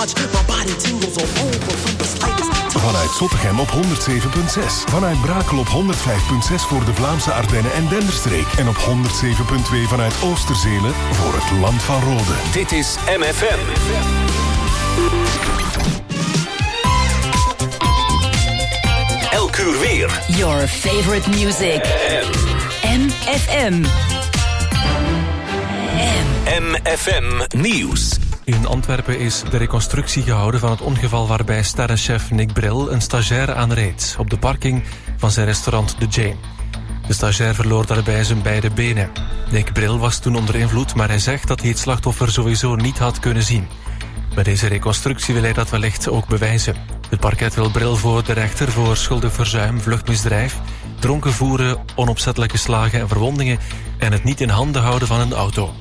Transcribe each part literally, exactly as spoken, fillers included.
much, my body tingles all over from the slightest. Vanuit Zottegem op honderd zeven komma zes. Vanuit Brakel op honderd vijf komma zes voor de Vlaamse Ardennen en Denderstreek. En op honderd zeven komma twee vanuit Oosterzelen voor het Land van Rode. Dit is M F M. Elk uur weer. Your favorite music. M F M. M F M Nieuws. In Antwerpen is de reconstructie gehouden van het ongeval waarbij sterrenchef Nick Bril een stagiaire aanreed op de parking van zijn restaurant The Jane. De stagiair verloor daarbij zijn beide benen. Nick Bril was toen onder invloed, maar hij zegt dat hij het slachtoffer sowieso niet had kunnen zien. Bij deze reconstructie wil hij dat wellicht ook bewijzen. Het parket wil Bril voor de rechter voor schuldig verzuim, vluchtmisdrijf, dronken voeren, onopzettelijke slagen en verwondingen en het niet in handen houden van een auto.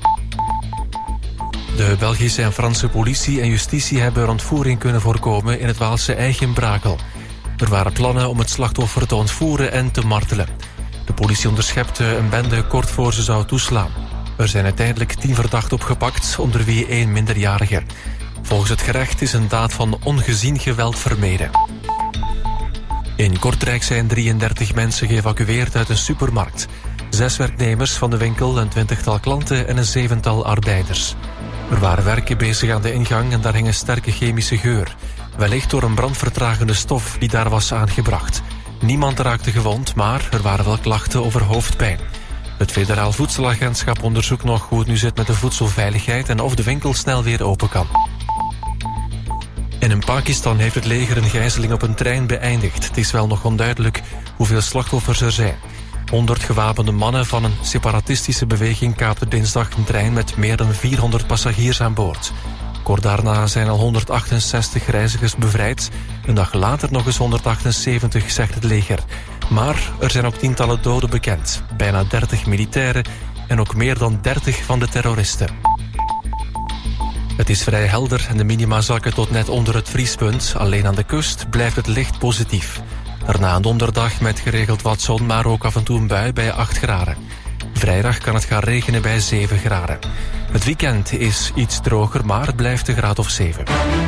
De Belgische en Franse politie en justitie hebben ontvoering kunnen voorkomen in het Waalse Eigen-Brakel. Er waren plannen om het slachtoffer te ontvoeren en te martelen. De politie onderschepte een bende kort voor ze zou toeslaan. Er zijn uiteindelijk tien verdachten opgepakt, onder wie één minderjarige. Volgens het gerecht is een daad van ongezien geweld vermeden. In Kortrijk zijn drieëndertig mensen geëvacueerd uit een supermarkt. Zes werknemers van de winkel, een twintigtal klanten en een zevental arbeiders. Er waren werken bezig aan de ingang en daar hing een sterke chemische geur. Wellicht door een brandvertragende stof die daar was aangebracht. Niemand raakte gewond, maar er waren wel klachten over hoofdpijn. Het Federaal Voedselagentschap onderzoekt nog hoe het nu zit met de voedselveiligheid en of de winkel snel weer open kan. En in Pakistan heeft het leger een gijzeling op een trein beëindigd. Het is wel nog onduidelijk hoeveel slachtoffers er zijn. honderd gewapende mannen van een separatistische beweging kaapten dinsdag een trein met meer dan vierhonderd passagiers aan boord. Kort daarna zijn al honderdachtenzestig reizigers bevrijd. Een dag later nog eens honderdachtenzeventig, zegt het leger. Maar er zijn ook tientallen doden bekend. Bijna dertig militairen en ook meer dan dertig van de terroristen. Het is vrij helder en de minima zakken tot net onder het vriespunt. Alleen aan de kust blijft het licht positief. Daarna een donderdag met geregeld wat zon, maar ook af en toe een bui bij acht graden. Vrijdag kan het gaan regenen bij zeven graden. Het weekend is iets droger, maar het blijft een graad of zeven.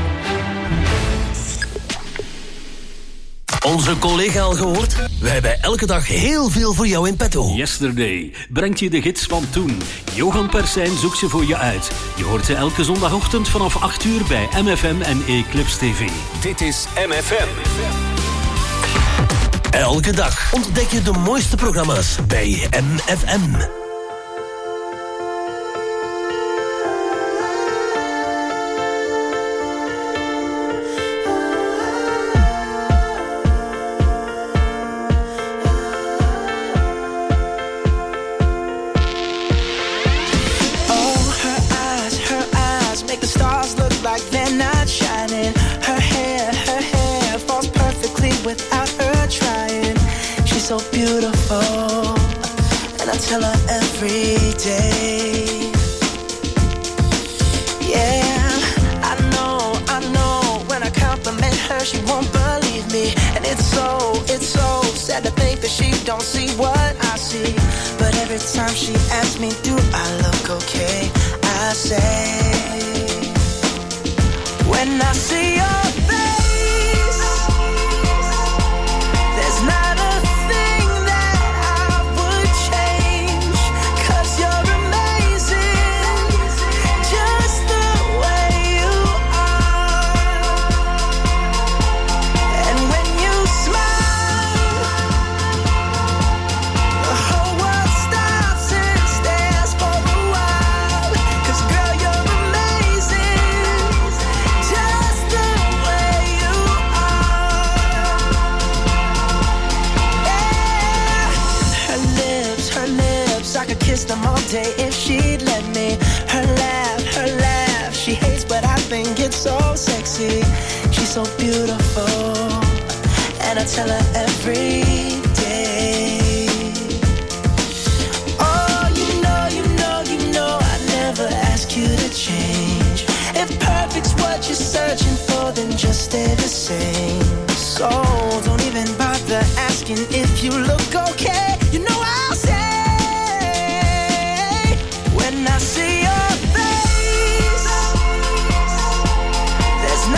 Onze collega al gehoord? We hebben elke dag heel veel voor jou in petto. Yesterday brengt je de gids van toen. Johan Persijn zoekt ze voor je uit. Je hoort ze elke zondagochtend vanaf acht uur bij M F M en Eclipse T V. Dit is M F M. Elke dag ontdek je de mooiste programma's bij M F M. So beautiful, and I tell her every day. Yeah, I know, I know. When I compliment her, she won't believe me, and it's so, it's so sad to think that she don't see what I see. But every time she asks me, do I look okay? I say, when I see your face, there's not a kiss them all day if she'd let me. Her laugh, her laugh, she hates but I think it's so sexy. She's so beautiful, and I tell her every day. Oh, you know, you know, you know I never ask you to change. If perfect's what you're searching for, then just stay the same. So don't even bother asking if you look okay. You know I'll say, when I see your face, there's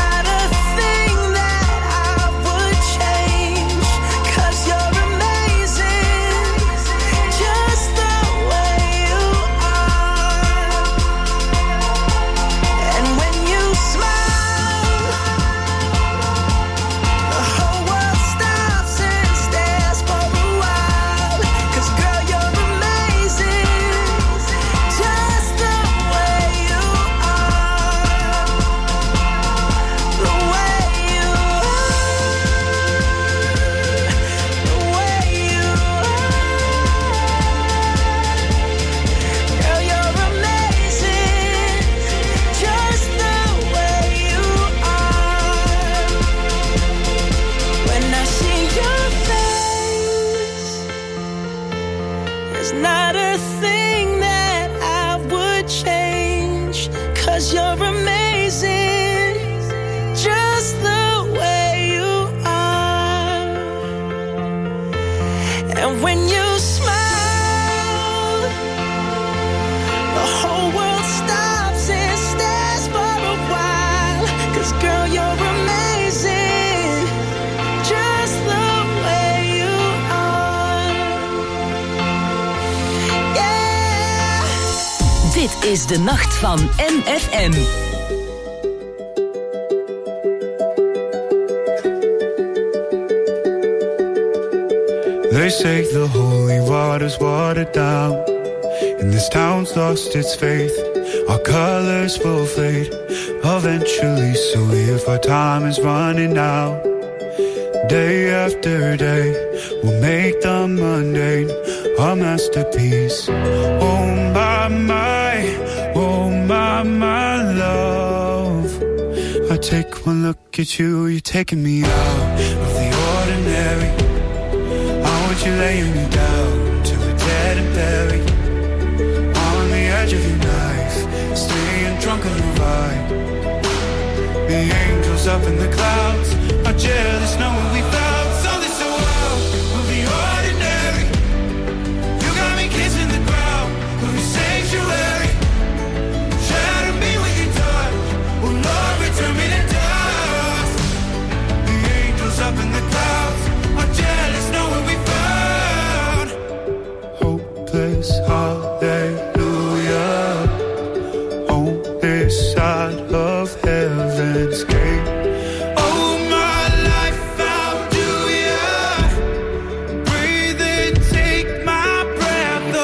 is de nacht van M F M. They say the holy water's watered down, and this town's lost its faith. Our colors will fade eventually, so if our time is running out, day after day, we'll make the mundane a masterpiece. Oh my, my, oh my, my love, I take one look at you, you're taking me out of the ordinary. I want you laying me down till we're dead and buried, on the edge of your knife, staying drunk on the ride. The angels up in the clouds are jealous knowing we found something so wild of the ordinary. You got me kissing the ground of your sanctuary. Shadow me with your touch, oh Lord, return me to dust. The angels up in the clouds are jealous knowing we found hopeless hallelujah on this side of heaven's gate. Oh my life, how do ya breathe and take my breath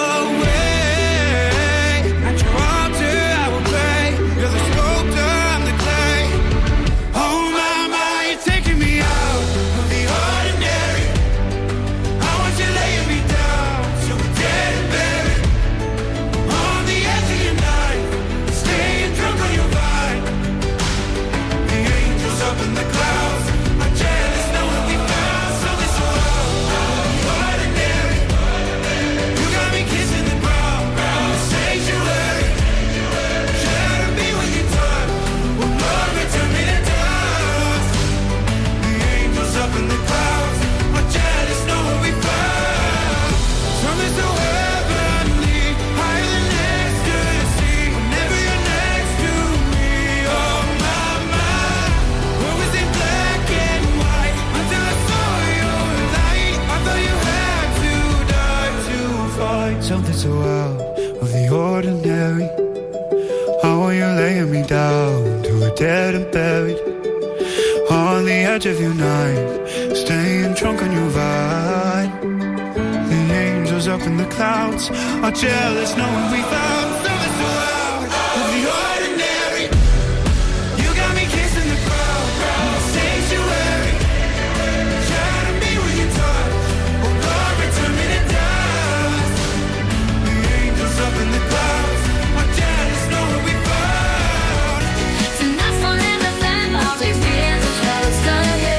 away? At your altar I will pray, you're the sculptor, I'm the clay. Oh my, my, you're taking me out of the ordinary. I want you laying me down so we're dead and buried, on the edge of your night, staying drunk on your vine. The angels up in the clouds are jealous knowing we found something so ordinary. You got me kissing the ground in the sanctuary. Shadow me when you touch, oh Lord, return me to dust. The angels up in the clouds are jealous knowing we found something so heavenly, higher than ecstasy. Whenever you're next to me, oh my, my, what was in black and white until I saw your light. I thought you had to die to fight something so out of the ordinary. How are you laying me down to a dead and buried, on the edge of your knife, staying drunk on your vine. The angels up in the clouds are jealous knowing we found something so out of the ordinary. You got me kissing the ground in the sanctuary. Shadow me when you touch, oh Lord, return me to dust. The angels up in the clouds are jealous knowing we found. Tonight's on M F M, all these feelings are jealous of you.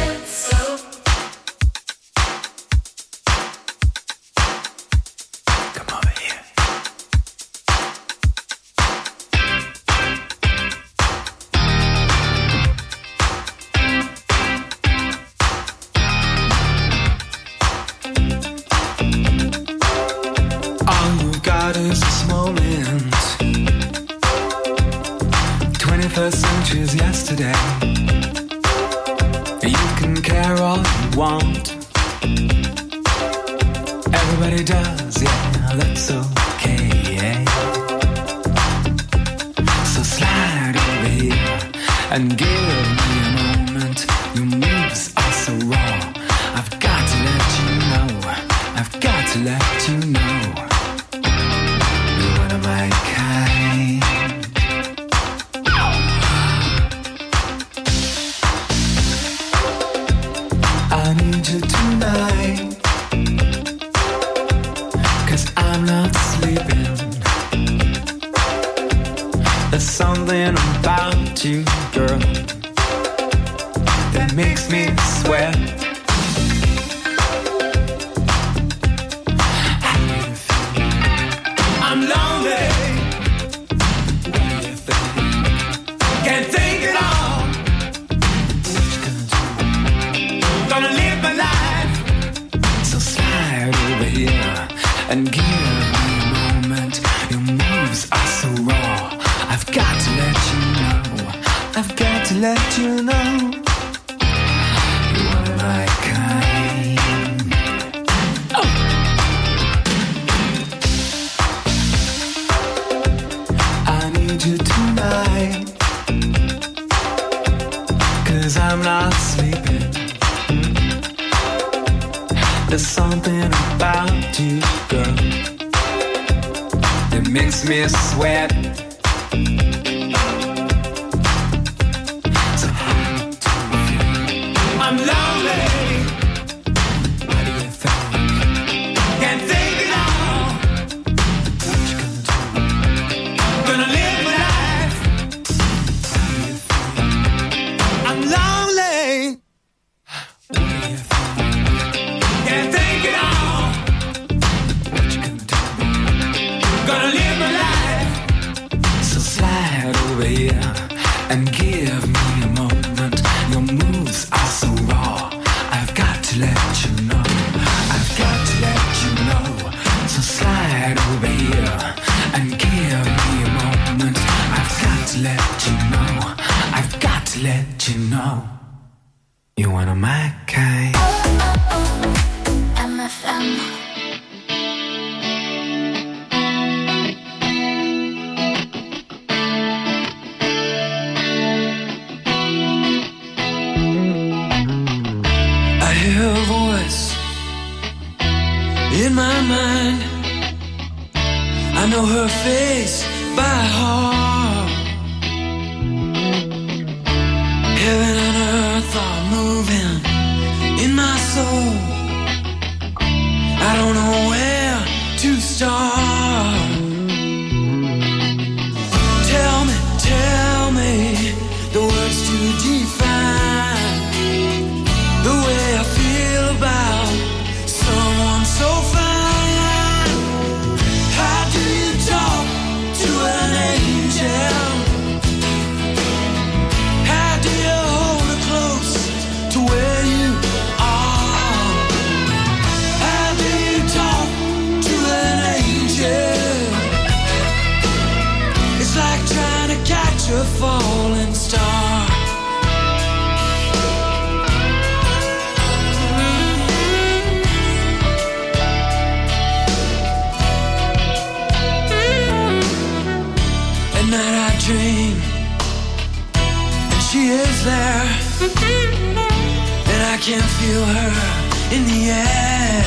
Come over here. All you got is this moment. twenty-first century's yesterday. You can care all you want. Everybody does, yeah, that's okay. eh? So slide over here and give me a moment. Your moves are so raw. I've got to let you know. I've got to let you know. You're one of my kind. I need you tonight, 'cause I'm not sleeping. There's something about you, girl, that makes me sweat. How do you feel? I'm lonely. What do you think? Can't think it all. What you gonna do? Gonna live my life. So slide over here and give me a moment. Your moves are so raw. I've got to let you know. I've got to let you know. You're one of my kind. Oh. I 'cause I'm not sleeping. There's something about you, girl, that makes me sweat. So hard to feel. I'm lonely. What do you think? Can't think it all. What you gonna do? Gonna live my life. How do you feel? I'm lonely. What do you think? Can't think it all. What you gonna do? Gonna live my life. So slide over here and give me a moment. Your moves are so raw. I've got to let you know. I've got to let you know. So slide over here and give me a moment. I've got to let you know. I've got to let you know. You're one of my kind. M F M. I hear a voice in my mind. I know her face by heart. Heaven and earth are moving in my soul. I don't know where to start. Tell me, tell me the words to define the way I feel about someone so fine. How do you talk to an angel? How do you hold her close to where you are? How do you talk to an angel? It's like trying to catch a falling star. At night I dream and she is there, and I can feel her in the air.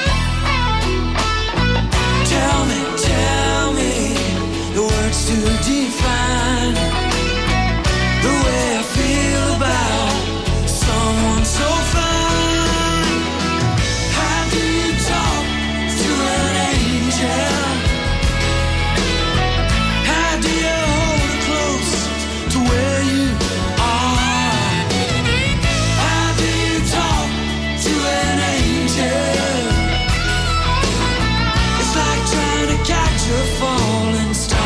Tell me, tell me the words to define the way I feel about someone so fine. How do you talk to an angel? How do you hold her close to where you are? How do you talk to an angel? It's like trying to catch a falling star.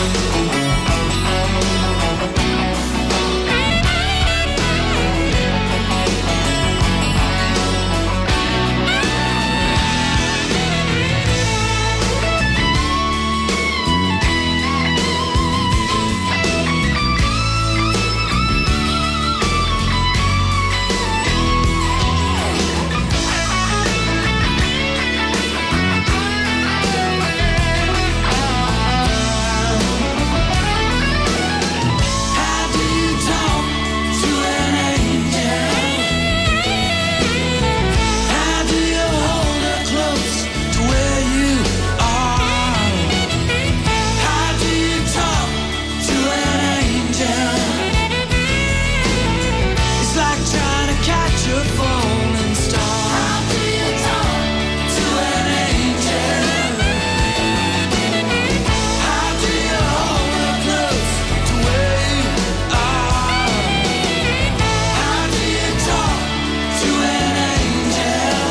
How do you talk to an angel? How do you hold her close to where you are? How do you talk to an angel? It's like trying to catch a falling star. How do you talk to an angel? How do you hold her close to where you are? How do you talk to an angel?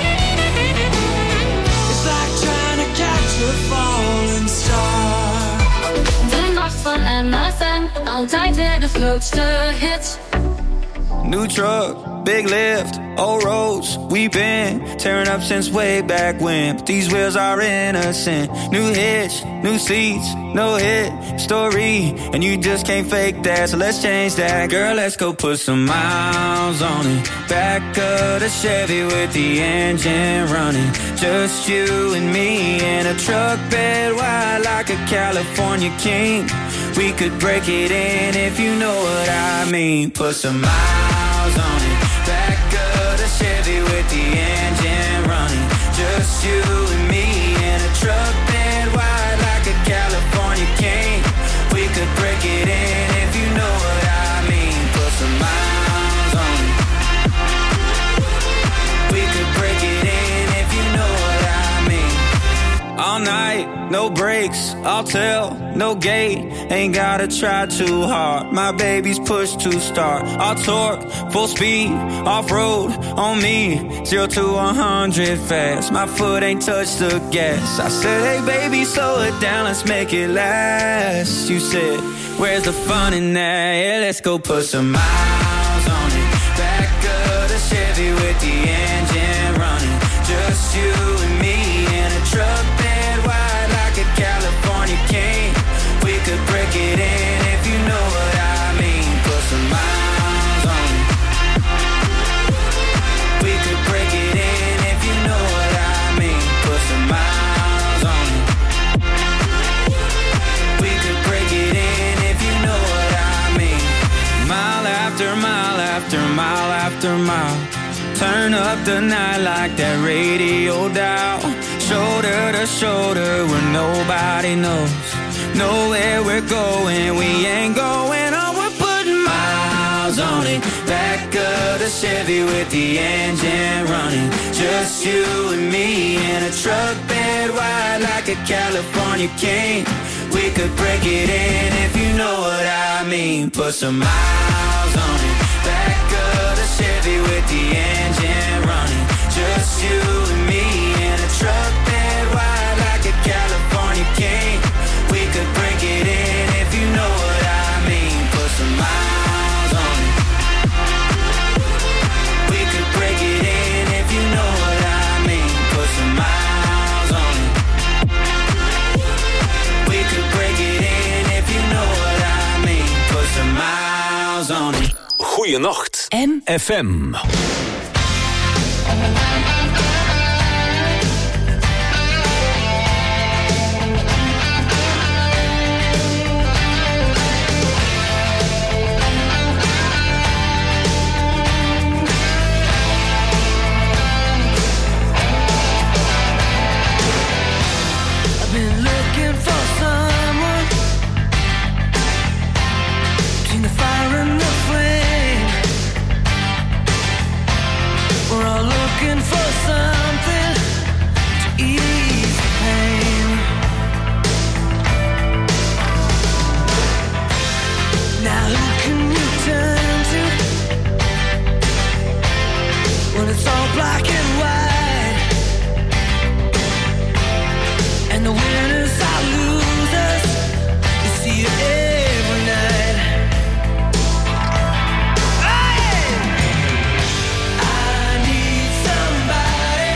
It's like trying to catch a falling star. De nacht van M F M, altijd weer de grootste hits. New truck, big lift, old roads. We've been tearing up since way back when, but these wheels are innocent. New hitch, new seats, no hit story, and you just can't fake that. So let's change that, girl. Let's go put some miles on it. Back of the Chevy with the engine running. Just you and me in a truck bed wide like a California king. We could break it in if you know what I mean. Put some miles miles on it. Back of the Chevy with the engine running. Just you and me in a truck bed wide like a California king. We could break it in if you know what I mean. Put some miles on it. We could break it in if you know what I mean. All night, no brakes, I'll tell, no gate. Ain't gotta try too hard. My baby's push to start. I'll torque, full speed, off-road on me. Zero to a hundred fast. My foot ain't touched the gas. I said, hey baby, slow it down, let's make it last. You said, where's the fun in that? Yeah, let's go put some miles on it. Back of the Chevy with the engine running. Just you and me in a truck bed wide like a California king. We could break it in if you know what I mean. Put some miles on it. We could break it in if you know what I mean. Put some miles on it. We could break it in if you know what I mean. Mile after mile after mile after mile. Turn up the night like that radio dial. Shoulder to shoulder where nobody knows. Know where we're going, we ain't going on. We're putting miles on it. Back of the Chevy with the engine running. Just you and me in a truck bed wide like a California king. We could break it in if you know what I mean. Put some miles on it. Back of the Chevy with the engine running. Just you and me in a truck bed wide like a California king. We could break it in if you know what I mean. Put some miles on it. We could break it in if you know what I mean. Put some miles on it. We could break it in if you know what I mean. Put some miles on it. Goeienacht. M. F M. Somebody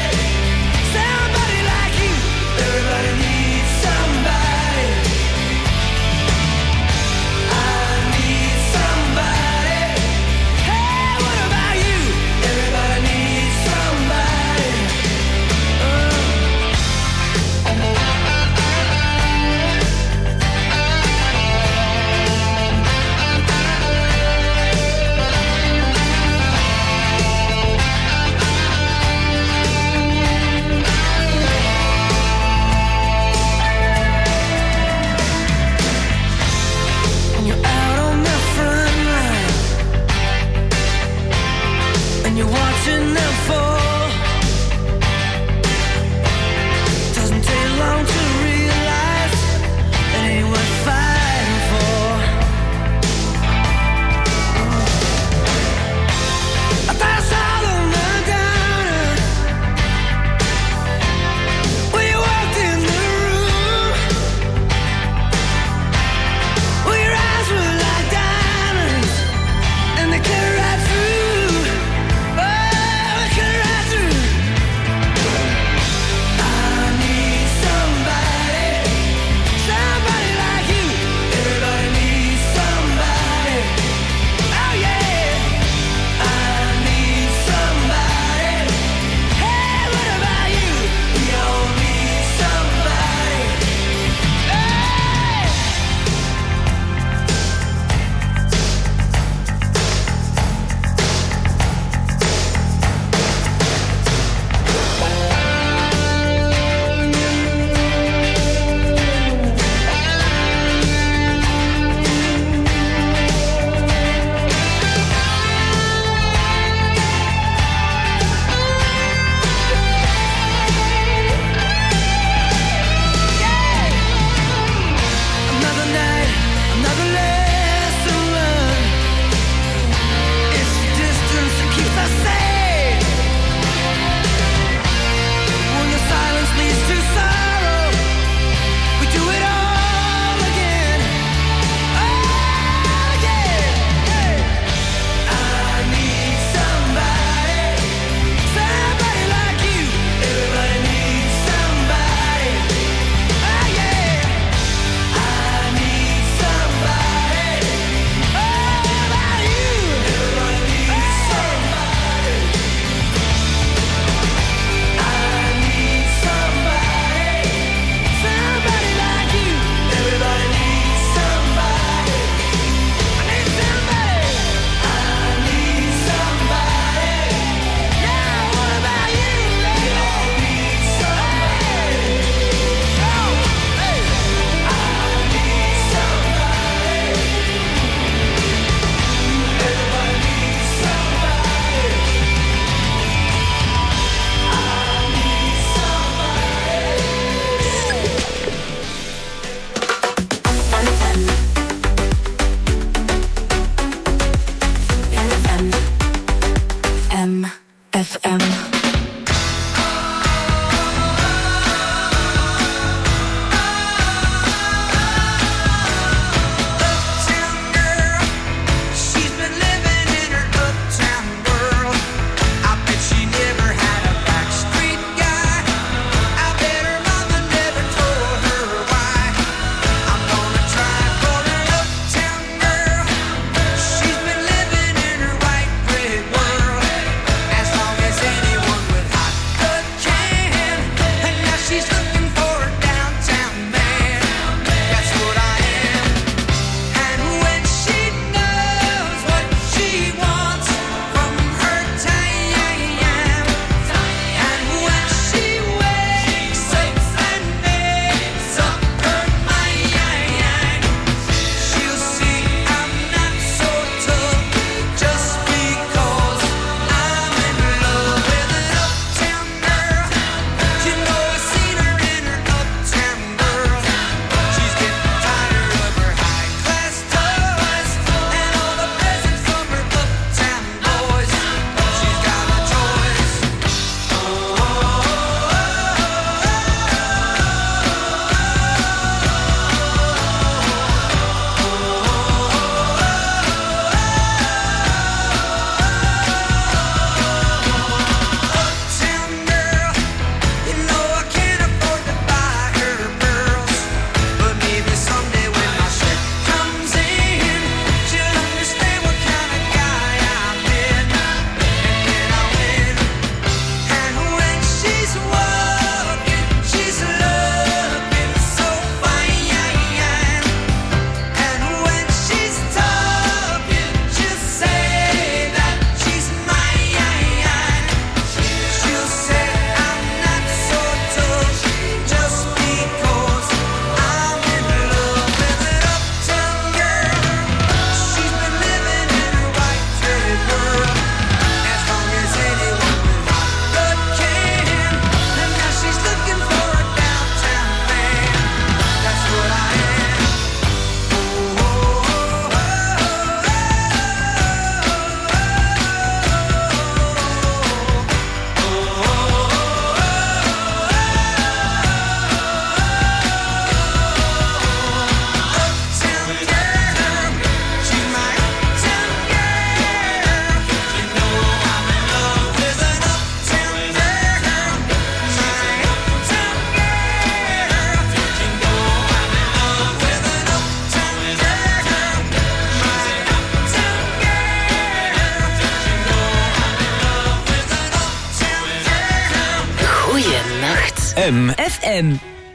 M F M.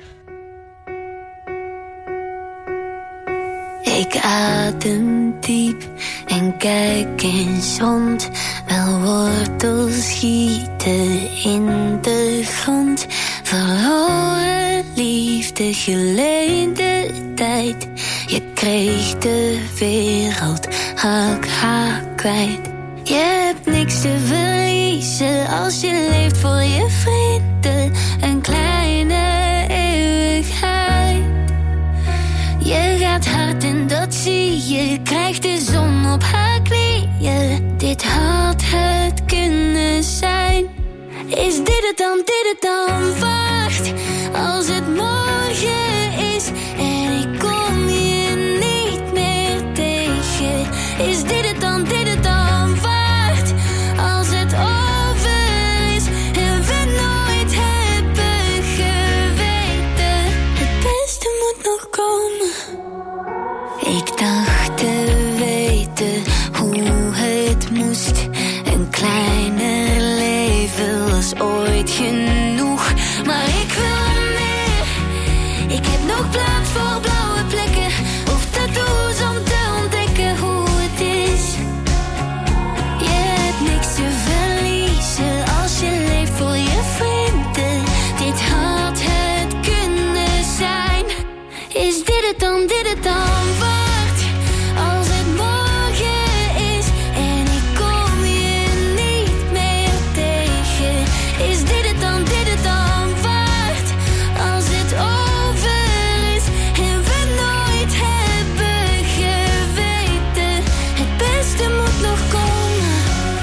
Ik adem diep en kijk eens rond. Wel wortels schieten in de grond. Verloren liefde, geleende tijd. Je kreeg de wereld, haak haak kwijt. Je hebt niks te verliezen als je leeft voor je vrienden. Een kleine eeuwigheid. Je gaat hard en dat zie je. Krijgt de zon op haar knieën. Dit had het kunnen zijn. Is dit het dan, dit het dan waard? Als het morgen is en ik kom je niet meer tegen. Is dit het dan, dit het dan waard? Als het over is en we nooit hebben geweten. Het beste moet nog komen. Ik dacht te weten hoe het moest. Een kleiner leven was ooit genoeg. Maar ik wil meer. Ik heb nog plaats voor blauwe plekken of tattoos om te ontdekken hoe het is. Je hebt niks te verliezen als je leeft voor je vrienden. Dit had het kunnen zijn. Is dit het dan, dit het dan waard? Als het morgen is en ik kom je niet meer tegen. Is dit het dan, dit het dan waard? Als het over is en we nooit hebben geweten. Het beste moet nog komen.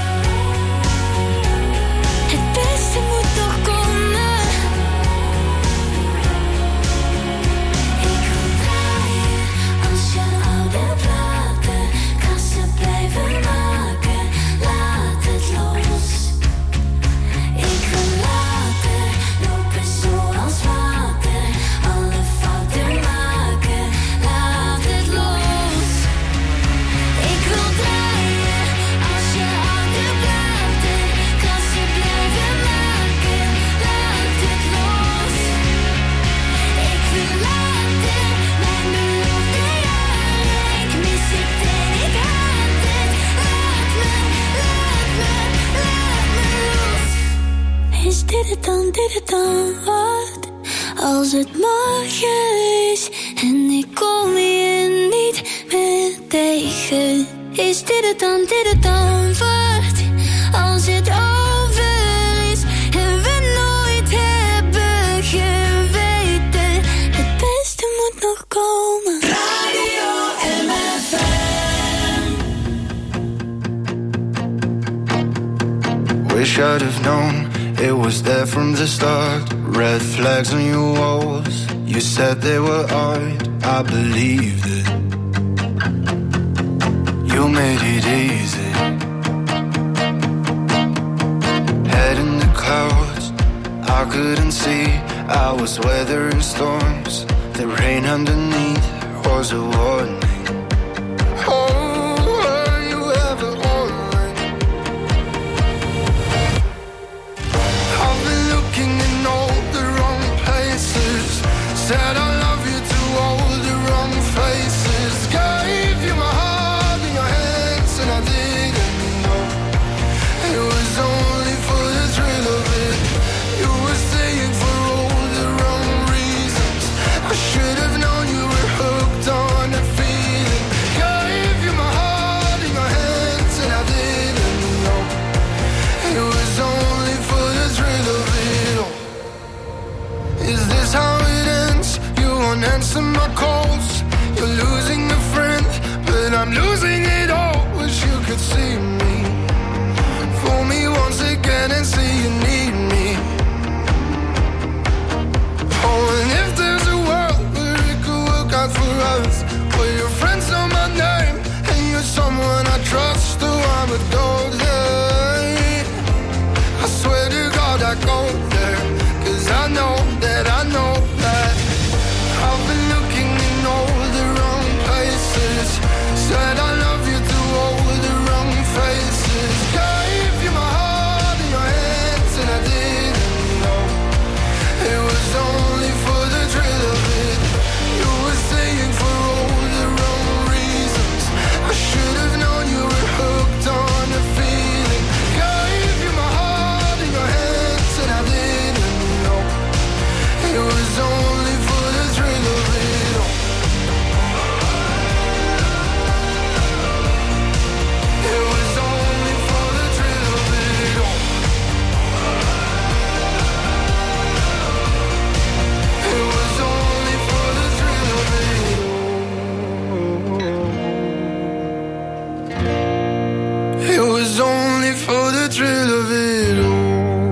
Het beste moet nog komen. Ik wil draaien als je oude platen. Kassen blijven maken, laat het los. Ik wil laten lopen zoals water. Alle fouten maken, laat het los. Ik wil draaien als je oude platen. Kassen blijven maken, laat het los. Ik wil laten mijn belofte jaren. Ik mis het en ik haat het. Laat me, laat me, laat me los. Is dit het dan, dit het dan waard? Als het morgen is en ik kom je niet meer tegen. Is dit het dan, dit het dan waard? Als het over is en we nooit hebben geweten. Het beste moet nog komen. Radio M F M. Wish I'd have known it was there from the start. Red flags on your walls. You said they were art. I believed it. You made it easy. Head in the clouds. I couldn't see. I was weathering storms. The rain underneath was a warning. Oh, were you ever on mine? I've been looking in all the wrong places. Said I love you to all the wrong faces. Gave you my heart in your hands and I didn't know. It was only for the thrill of it. You were staying for all the wrong reasons. I should have known you were hooked on a feeling. Gave you my heart in your hands and I didn't know. It was only for the thrill of it all. Is this how it ends? You won't answer my calls. You're losing a friend, but I'm losing it all. Wish you could see me. Fool me once again and see you need me. Oh, and if there's a world where it could work out for us, where your friends know my name and you're someone I trust, oh, I would go there. I swear to God I go there. Cause I know that I know that I've been looking in all the wrong places. Said I love you to all the wrong faces. thrill of it all.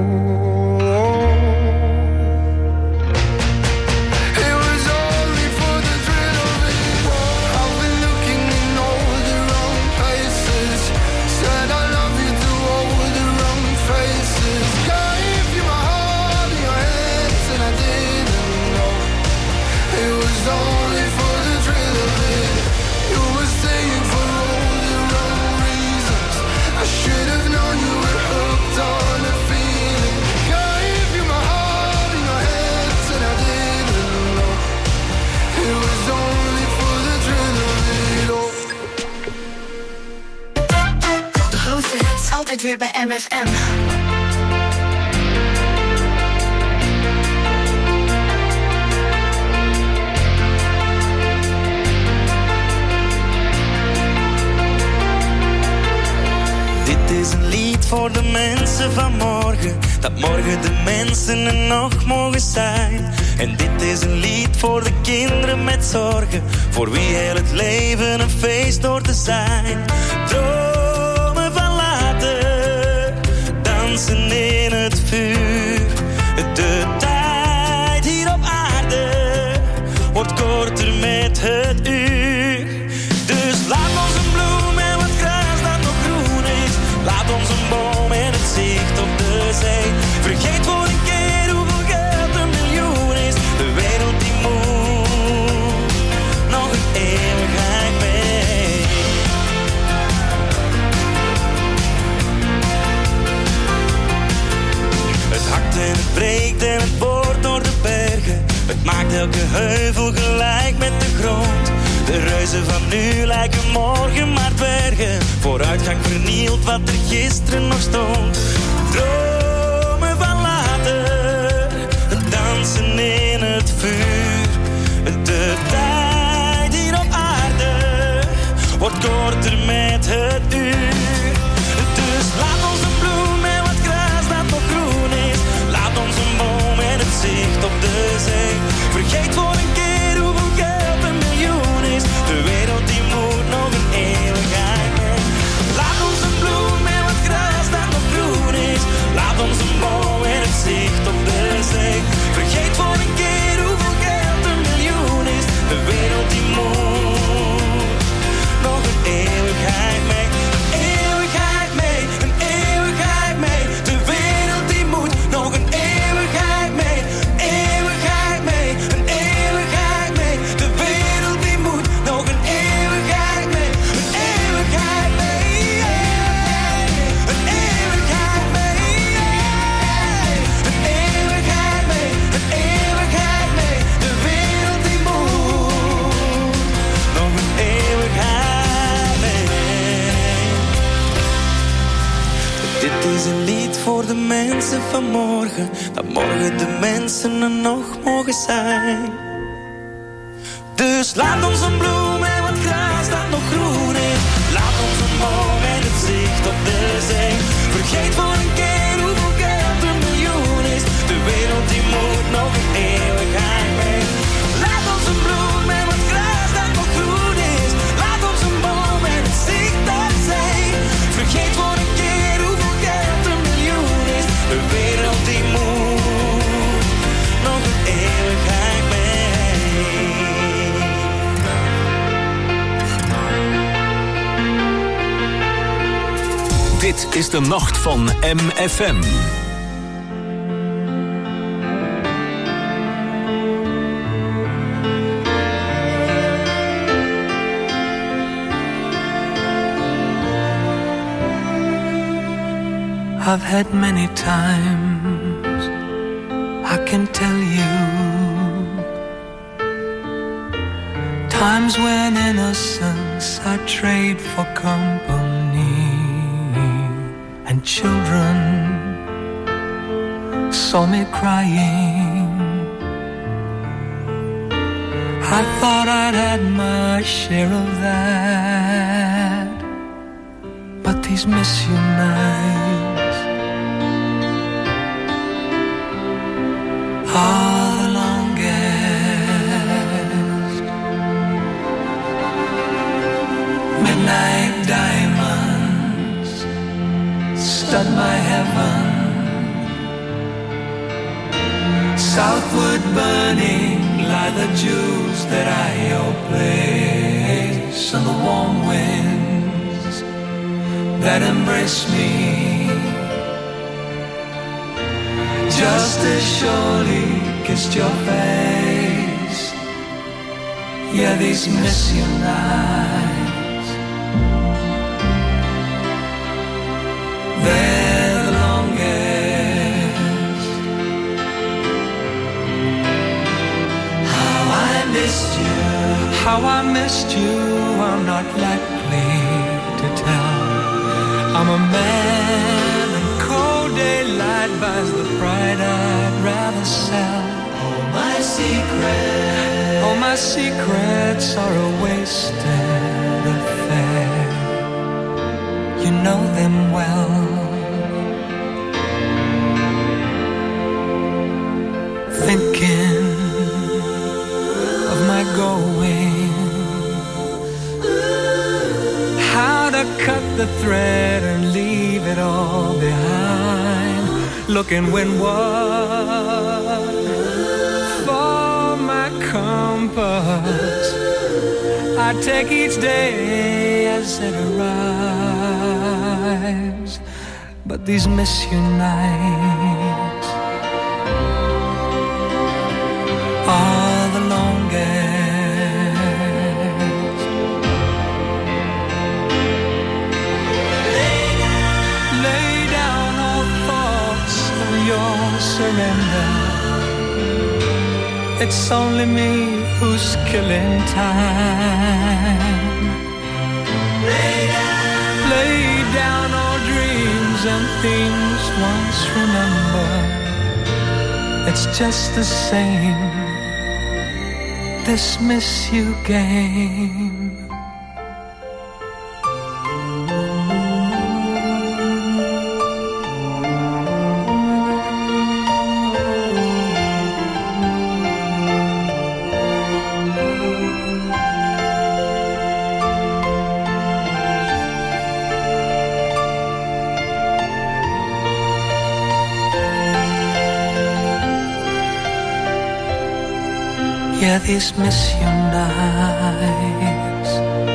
It was only for the thrill of it all. I've been looking in all the wrong places. Said I love you to all the wrong faces. Gave you my heart in your hands and I didn't know. It was only for the thrill of it. You were staying for all the wrong reasons. I should have known you were hooked on a feeling. Gave you my heart in your hands and I didn't know. It was only for the thrill of it all. De grootste hits altijd weer bij M F M. Dit is een lied voor de mensen van morgen, dat morgen de mensen er nog mogen zijn. En dit is een lied voor de kinderen met zorgen, voor wie heel het leven een feest hoort te zijn. Dromen van later, dansen in het vuur. De tijd hier op aarde wordt korter met het uur. Dus laat ons een bloem en wat gras dat nog groen is. Laat ons een boom en het zicht op de zee. Vergeet voor een keer hoeveel geld een miljoen is. De wereld die moet nog een eeuwigheid mee. Het hakt en het breekt en het boort door de bergen. Het maakt elke heuvel gelijk met de grond. De reuzen van nu lijken morgen maar dwergen. Vooruitgang vernielt wat er gisteren nog stond. Dromen van later, dansen in het vuur. De tijd hier op aarde wordt korter met het uur. Dus laat ons een bloem en wat gras dat nog groen is. Laat ons een boom en het zicht op de zee. Vergeet voor een keer hoeveel geld een miljoen is. De wereld die moet nog een eeuwigheid mee. Laat ons een bloem en wat gras dat nog groen is. Laat ons een boom en het zicht op de zee. Vergeet voor een keer hoeveel geld een miljoen is. De wereld die moet nog een eeuwigheid mee. Een eeuwigheid mee, een eeuwigheid mee. De wereld die moet nog een eeuwigheid mee. Eeuwigheid mee, een eeuwigheid mee. De wereld die moet nog een eeuwigheid mee. Een eeuwigheid mee. Een eeuwigheid mee. Een eeuwigheid mee. Een eeuwigheid mee. De wereld die moet nog een eeuwigheid mee. Dit is een lied voor de mensen van morgen, dat morgen de mensen er nog mogen zijn. Dus laat ons een bloem en wat gras dat nog groen is. Laat ons een boom en het zicht op de zee. Vergeet voor een keer hoeveel geld een miljoen is. De wereld die moet nog een eeuwigheid mee. Laat ons een bloem en wat gras dat nog groen is. Laat ons een boom en het zicht op de zee. Vergeet voor een keer hoeveel geld een miljoen is. De wereld die moet nog een eeuwigheid mee. Dit is de nacht van M F M. I've had many times, I can tell you, times when innocence I trade for company, and children saw me crying. I thought I'd had my share of that, but these miss you nights are the longest. Midnight diamonds at my heaven. Southward burning lie the jewels that I your place, and the warm winds that embrace me just as surely kissed your face. Yeah, these miss you nights, they're the longest. How I missed you, how I missed you, I'm not likely to tell. I'm a man and cold daylight buys the pride I'd rather sell. Oh, my secrets, all my secrets are a wasted affair. You know them well. Thinking of my going, how to cut the thread and leave it all behind. Looking windward for my compass, I take each day as it arrives. But these miss you nights are the longest. Lay down, lay down all thoughts of your surrender. It's only me who's killing time. Lay down, lay down all dreams and things once remembered. It's just the same, this miss you game. Yeah, these miss you nights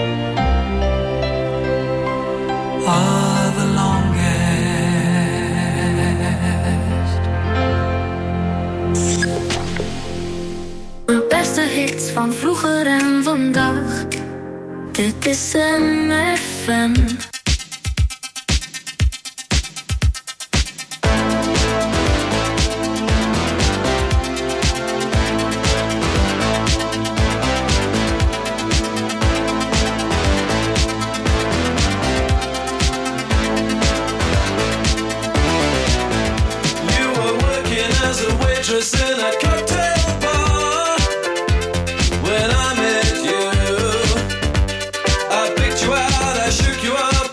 are the longest. De beste hits van vroeger en vandaag. Dit is M F M. In a cocktail bar when I met you, I picked you out, I shook you up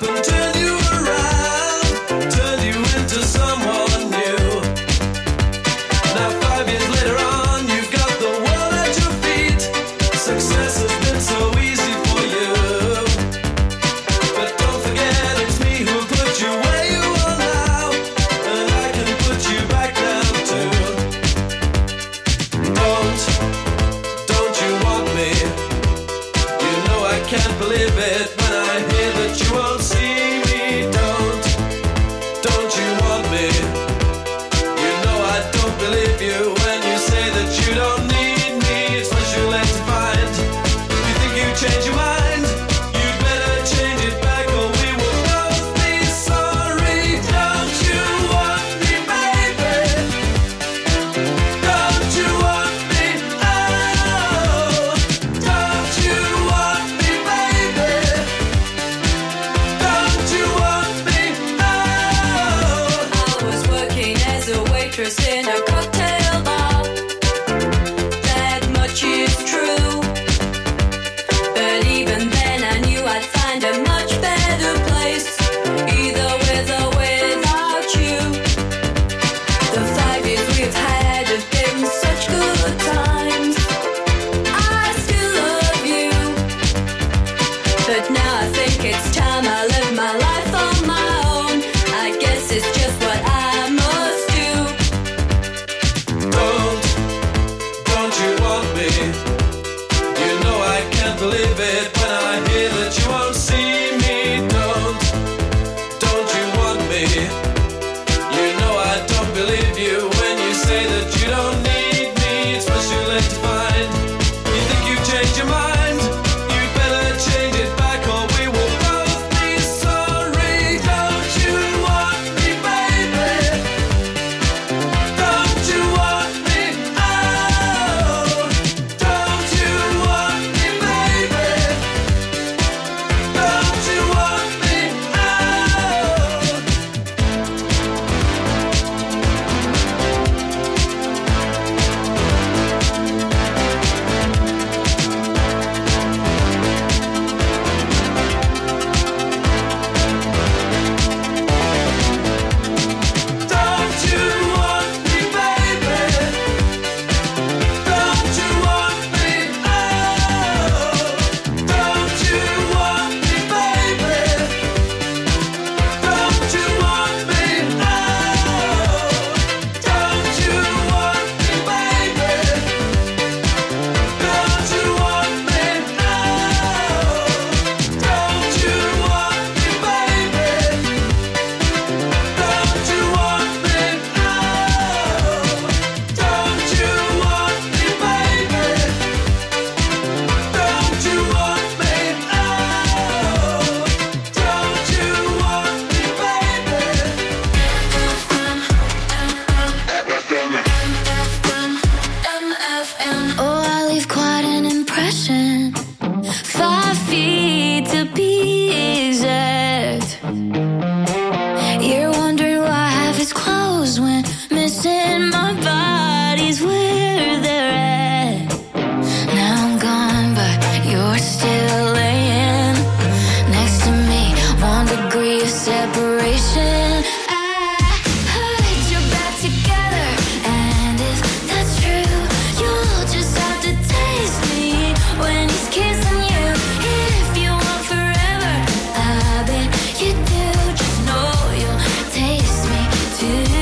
desperation. I heard you're back together, and if that's true, you'll just have to taste me when he's kissing you. If you want forever, I bet you do. Just know you'll taste me too.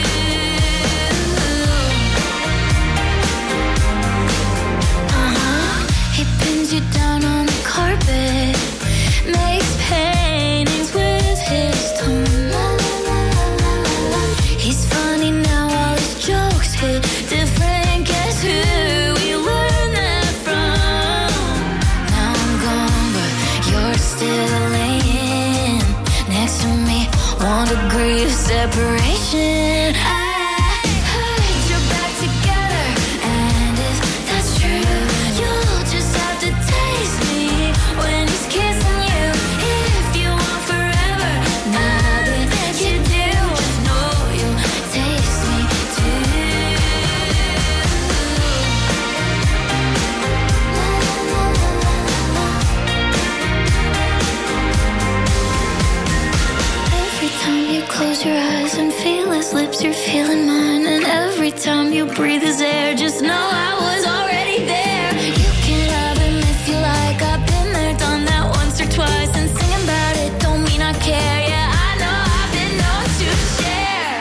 Uh-huh. He pins you down on the carpet, makes paintings with his tongue. He's funny now, all his jokes hit different. Guess who we learned that from? Now I'm gone, but you're still laying next to me. One degree of separation. I heard you're back together, and if that's true, you'll just have to taste me when he's kissing you. If you want forever, now that you do, just know you'll taste me too. Every time you close your eyes and feel his lips, you're feeling mine. And every time you breathe his air, just know I was already there. You can have him if you like. I've been there, done that once or twice. And singing about it don't mean I care. Yeah, I know I've been known to share.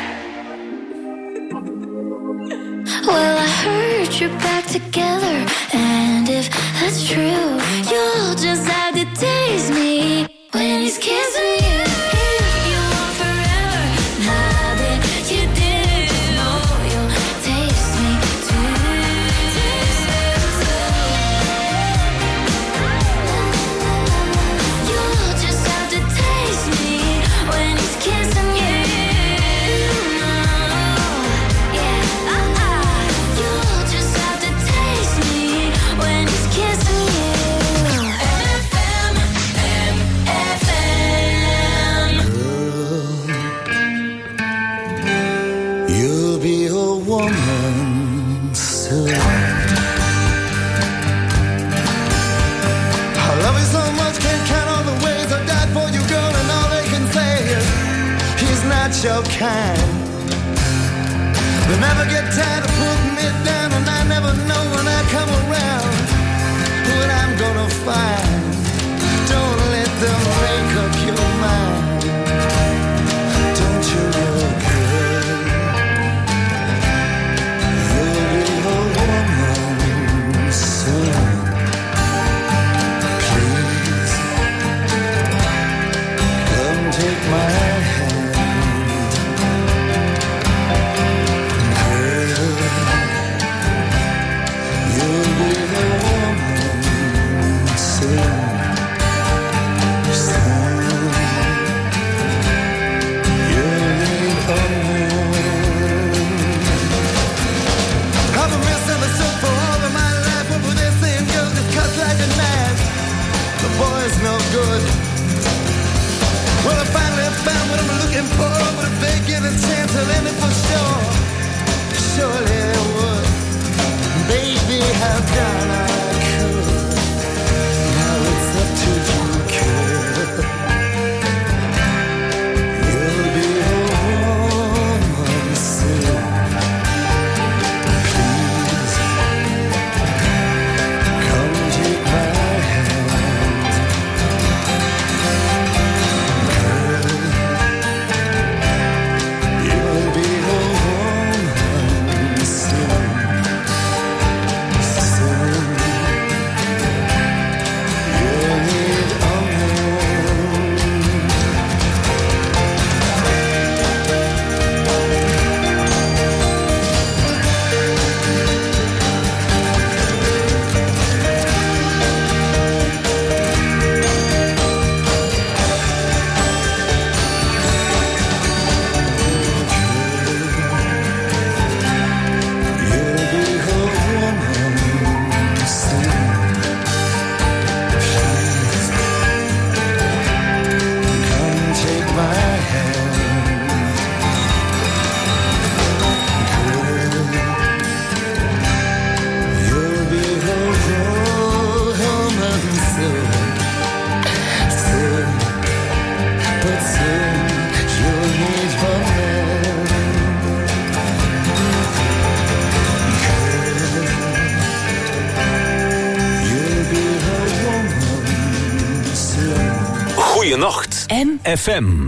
Well, I heard you're back together, and if that's true, you'll just have to taste me when he's kissing you. If you want forever, now that you do, know you'll taste me too. You'll just have to taste me when he's kissing you. Yeah, uh-uh. You'll just have to taste me when he's kissing you. M F M, M F M. You'll be a woman soon. I love you so much, can't count all the ways I died for you, girl, and all they can say is he's not your kind. They never get tired of putting me down, and I never know when I come around what I'm gonna find. Don't let them make up your mind. Don't you look good? You'll be a woman soon. Please, come take my hand. Girl, you'll be a woman soon. Soon, you'll be a woman. I've been misunderstood for all of my life. What were they saying? Girl, just cut like a knife. The boy's no good. Well, I finally found what I'm looking for. But if they give a chance, I'll end it for sure. Surely they would. Baby, how done I could. Now it's up to you, kid. You'll be a woman soon. Please, come take my hand. Girl, you'll be M F M.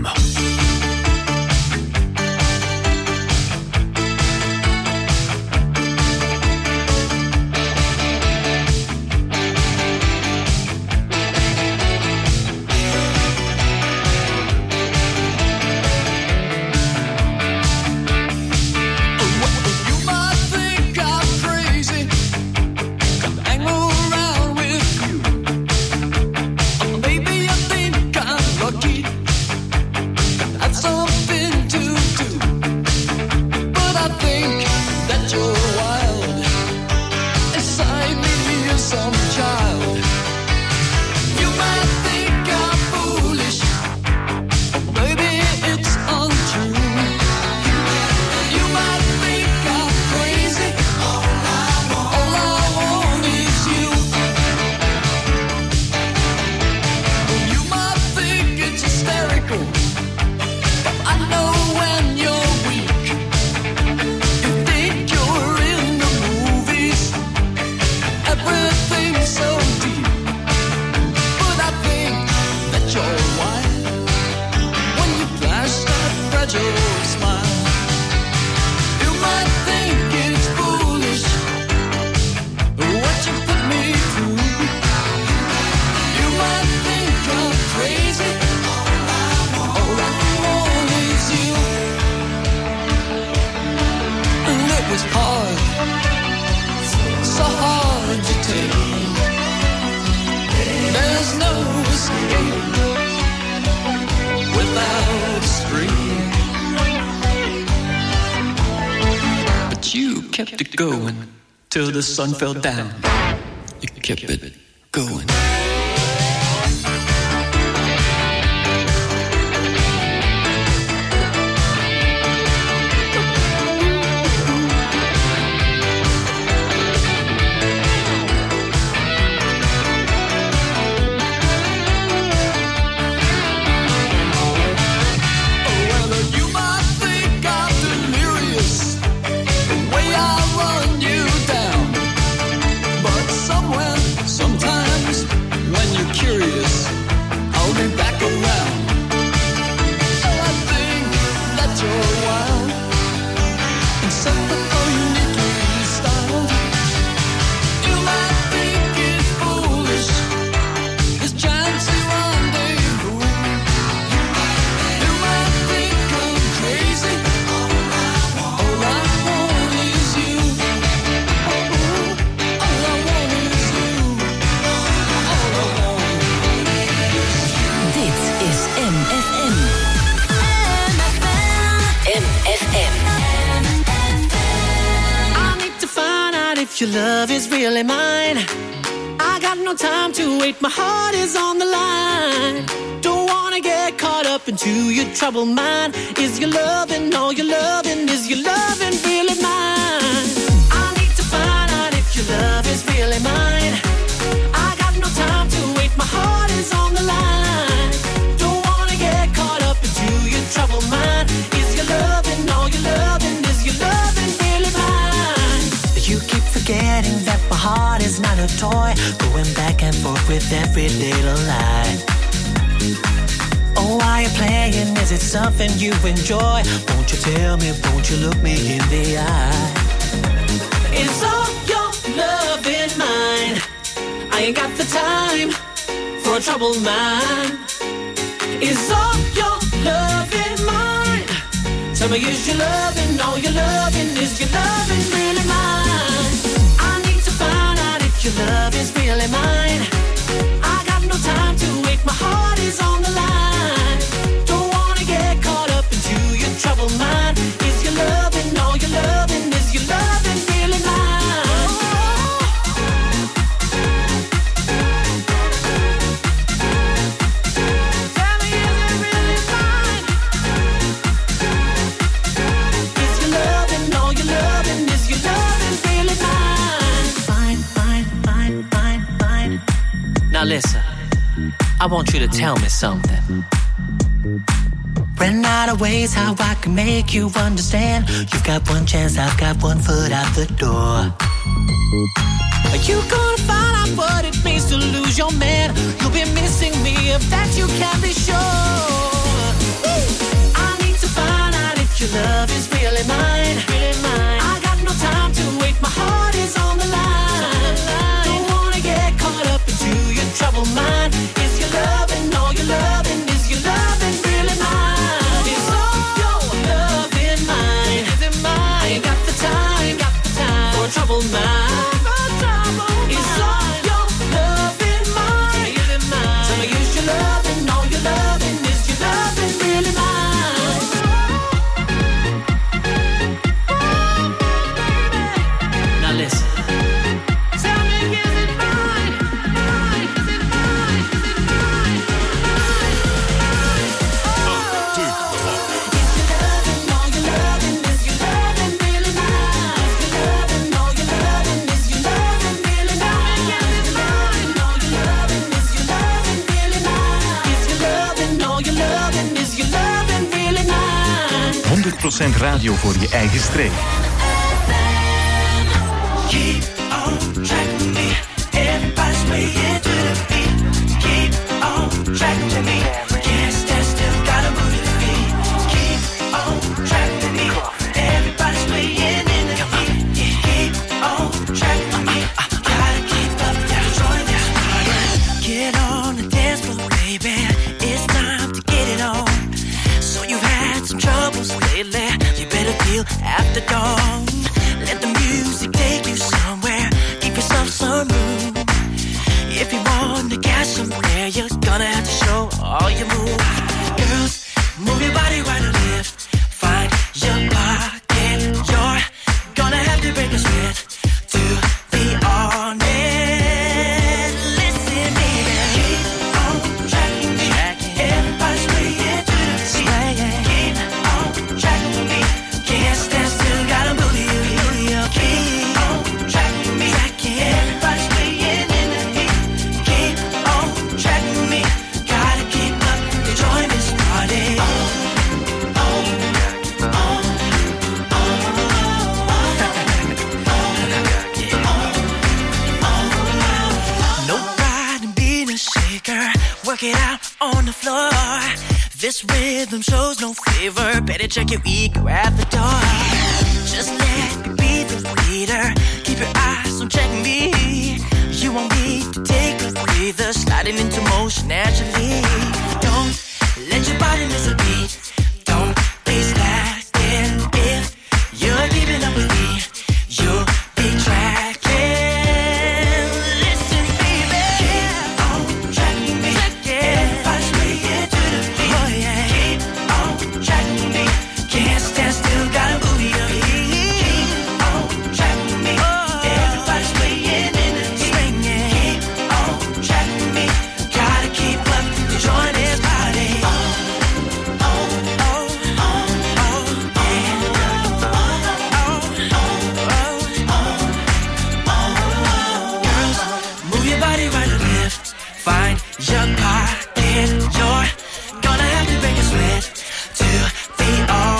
Kept it going till the sun fell down. You kept it going. Your love is really mine. I got no time to wait, my heart is on the line. Don't wanna get caught up into your troubled mind. Is your loving, all your loving, is your loving really mine? I need to find out if your love is really mine. I got no time to wait, my heart is on the line. Don't wanna get caught up into your troubled mind. Is your loving, all your loving, is your loving really mine? You keep forgetting that my heart is not a toy, going back and forth with every little lie. Oh, why you playing? Is it something you enjoy? Won't you tell me, won't you look me in the eye? Is all your love in mine? I ain't got the time for a troubled mind. Is all your love in mine? Tell me, is your loving, all your loving, is your loving really mine? Your love is really mine. I got no time to wait, my heart is on the line. Don't wanna get caught up into your troubled mind. Is your loving, all your loving, is your loving really mine? Tell me, is it really mine? Is your loving, all your loving, is your loving really mine? Fine, fine. Now listen, I want you to tell me something. Ran out of ways how I can make you understand. You've got one chance, I've got one foot out the door. Are you gonna find out not what it means to lose your man. You'll be missing me, if that you can be sure. I need to find out if your love is really mine, really mine. I got no time to wait, my heart is on the line. Don't wanna get caught up into your troubled mind. Is your loving all your loving? Is your loving really mine? Is all your loving mine? Is it mine? I ain't got the time, got the time for a troubled mind. Is all your loving mine? Is it mine? Tell me, is your loving all your loving? Is your loving really mine? Now listen. Tell me, is it mine? Mine? Is it mine? Is it mine? Is your loving all your loving? Is your loving really mine? Is your loving all your loving? Is your loving really mine? Is it mine? All your loving? Is your loving really mine? Is your loving all your loving? Is your loving really mine? honderd procent radio voor je eigen streek. Keep on track with me. Everybody's playing to the beat. Keep on track with me. Can't stand still, gotta move your feet. Keep on track with me. Everybody's playing in the heat. Keep on track with me. Gotta keep up, gotta join this party. Get on the dance floor, baby. It's time to get it on. So you've had some troubles lately. You better deal after dawn. Let the music take you somewhere. Give yourself some room. If you want to catch somewhere, you're gonna have to show all your moves. Girls, move your body right and left. Find your pocket. You're gonna have to break a sweat to be honest. Listen, baby. Keep on track with me. Everybody's playing to the beat. Keep on track with me. Can't stand still, gotta move you. Keep on track with me. Everybody's playing in the heat. Keep on track with me. Gotta keep up to join this party. Oh, oh, oh, oh, no pride in being a shaker. Work it out on the floor. This rhythm shows no favor. Better check your ego at the door. Just let me be the leader. Keep your eyes on check me. You won't need to take a breather. Sliding into motion naturally. Don't let your body miss a beat. Don't be slacking. If you're keeping up with me, you'll be tracking. Listen, baby. Keep on track with me. Everybody's playing to the beat. Oh, yeah. Keep on track with me. Can't stand still, gotta move your feet. Keep on track with me. Everybody's playing in the heat. Keep on track with me. Gotta keep up to join this party. Oh, oh, oh, oh, oh, yeah. Oh, oh, oh, oh, oh. Girls, move your body right and left. Find your pocket. You're gonna have to break a sweat to be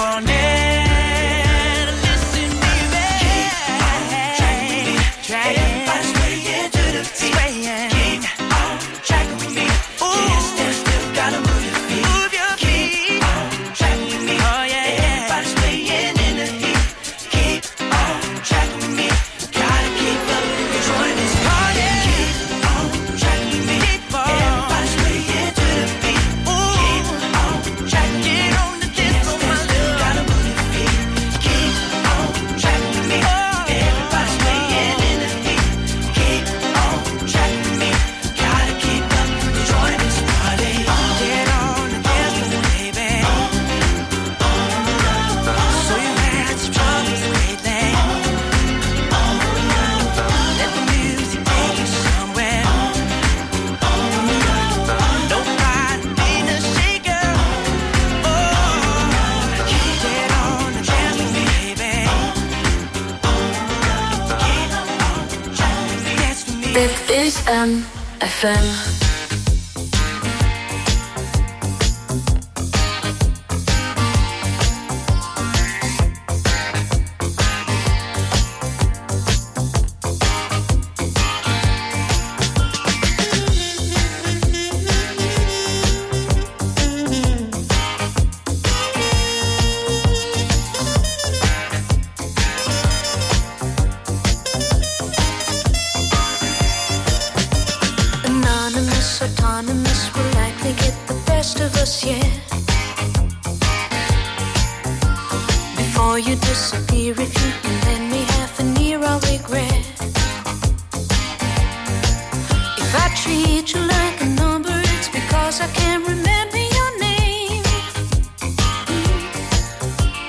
honest. Listen, baby. Keep on track with me. Everybody's playing to the beat. Keep on track with me. Can't stand still, gotta move your feet. Keep on track with me. Everybody's playing in the heat. Keep on track with me. Gotta keep up and join this party. Keep on track with me. Everybody's playing to the beat. Keep on track with me. Can't stand still, gotta move your feet. Keep on track with me. Everybody's playing in the heat. Keep on track with me. Gotta keep up and join this party. Get on the dance floor, baby. So you've had some troubles lately. Let the music take you somewhere. No pride in being a shaker. Oh, get on the dance floor, baby. Keep on track with me. Dance with me. Dit is M F M. before you disappear. If you can lend me half an ear, I'll regret. If I treat you like